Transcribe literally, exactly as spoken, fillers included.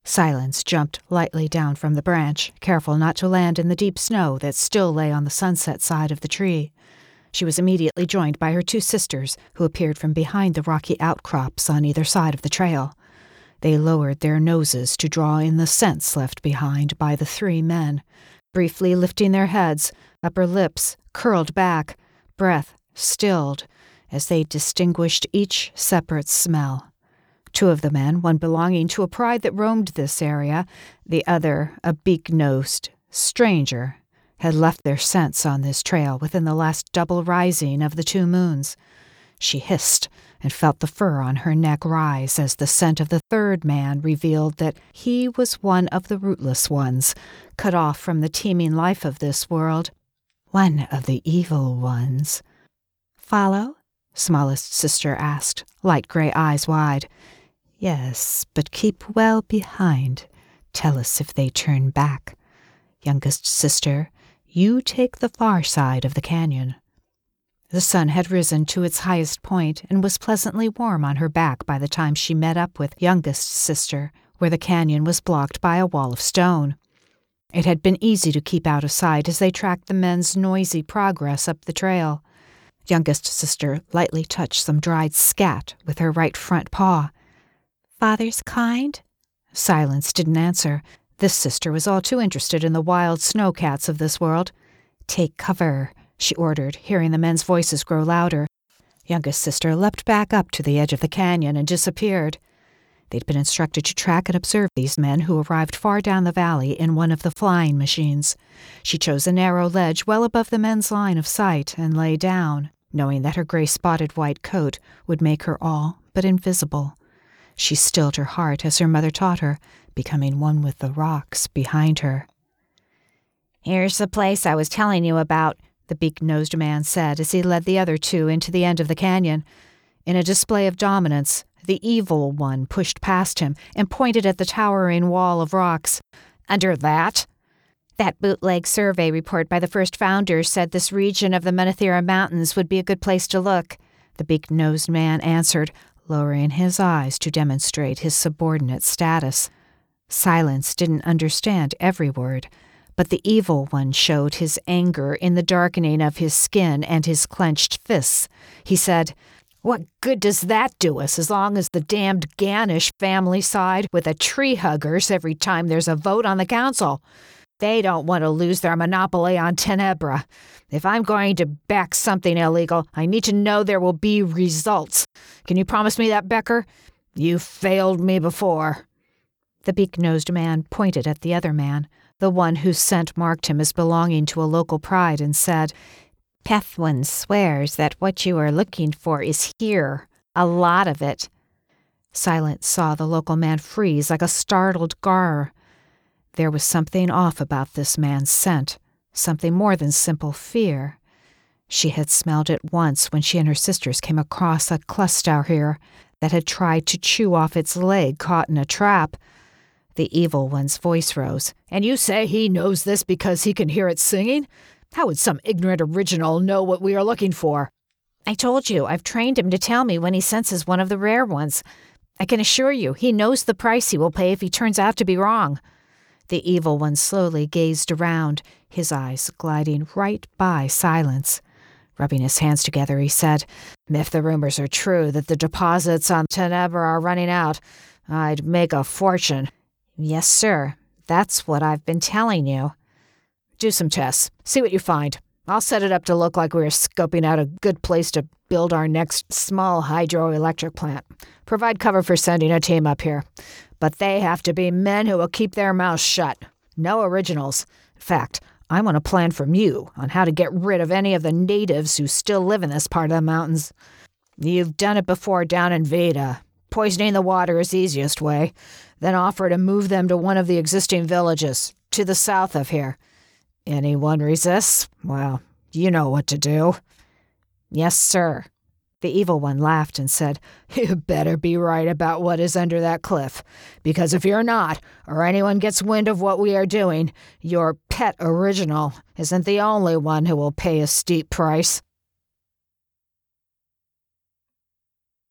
Silence jumped lightly down from the branch, careful not to land in the deep snow that still lay on the sunset side of the tree. She was immediately joined by her two sisters, who appeared from behind the rocky outcrops on either side of the trail. They lowered their noses to draw in the scents left behind by the three men, briefly lifting their heads, upper lips curled back, breath stilled, as they distinguished each separate smell. Two of the men, one belonging to a pride that roamed this area, the other a beak-nosed stranger, had left their scents on this trail within the last double rising of the two moons. She hissed and felt the fur on her neck rise as the scent of the third man revealed that he was one of the rootless ones, cut off from the teeming life of this world, one of the evil ones. "Follow?" smallest sister asked, light gray eyes wide. "Yes, but keep well behind. Tell us if they turn back. Youngest sister, you take the far side of the canyon." The sun had risen to its highest point and was pleasantly warm on her back by the time she met up with youngest sister, where the canyon was blocked by a wall of stone. It had been easy to keep out of sight as they tracked the men's noisy progress up the trail. Youngest sister lightly touched some dried scat with her right front paw. "Father's kind?" Silence didn't answer. This sister was all too interested in the wild snowcats of this world. "Take cover," she ordered, hearing the men's voices grow louder. Youngest sister leapt back up to the edge of the canyon and disappeared. They'd been instructed to track and observe these men who arrived far down the valley in one of the flying machines. She chose a narrow ledge well above the men's line of sight and lay down, knowing that her gray-spotted white coat would make her all but invisible. She stilled her heart as her mother taught her, becoming one with the rocks behind her. "Here's the place I was telling you about," the beak-nosed man said as he led the other two into the end of the canyon. In a display of dominance, the evil one pushed past him and pointed at the towering wall of rocks. "Under that?" "That bootleg survey report by the first founders said this region of the Menathera Mountains would be a good place to look," the beak-nosed man answered, lowering his eyes to demonstrate his subordinate status. Silence didn't understand every word, but the evil one showed his anger in the darkening of his skin and his clenched fists. He said, "What good does that do us as long as the damned Ganish family side with the tree huggers every time there's a vote on the council? They don't want to lose their monopoly on Tenebra. If I'm going to back something illegal, I need to know there will be results. Can you promise me that, Becker? You failed me before." The beak-nosed man pointed at the other man, the one whose scent marked him as belonging to a local pride, and said, "Pethwin swears that what you are looking for is here, a lot of it." Silence saw the local man freeze like a startled gar. There was something off about this man's scent, something more than simple fear. She had smelled it once when she and her sisters came across a cluster here that had tried to chew off its leg caught in a trap. The evil one's voice rose. "And you say he knows this because he can hear it singing? How would some ignorant original know what we are looking for?" "I told you, I've trained him to tell me when he senses one of the rare ones. I can assure you, he knows the price he will pay if he turns out to be wrong." The evil one slowly gazed around, his eyes gliding right by Silence. Rubbing his hands together, he said, "If the rumors are true that the deposits on Tenebra are running out, I'd make a fortune." "Yes, sir. That's what I've been telling you." "Do some tests. See what you find. I'll set it up to look like we're scoping out a good place to build our next small hydroelectric plant. Provide cover for sending a team up here. But they have to be men who will keep their mouths shut. No originals. In fact, I want a plan from you on how to get rid of any of the natives who still live in this part of the mountains. You've done it before down in Veda. Poisoning the water is the easiest way. Then offer to move them to one of the existing villages, to the south of here. Anyone resists? Well, you know what to do." "Yes, sir." The evil one laughed and said, "You better be right about what is under that cliff, because if you're not, or anyone gets wind of what we are doing, your pet original isn't the only one who will pay a steep price."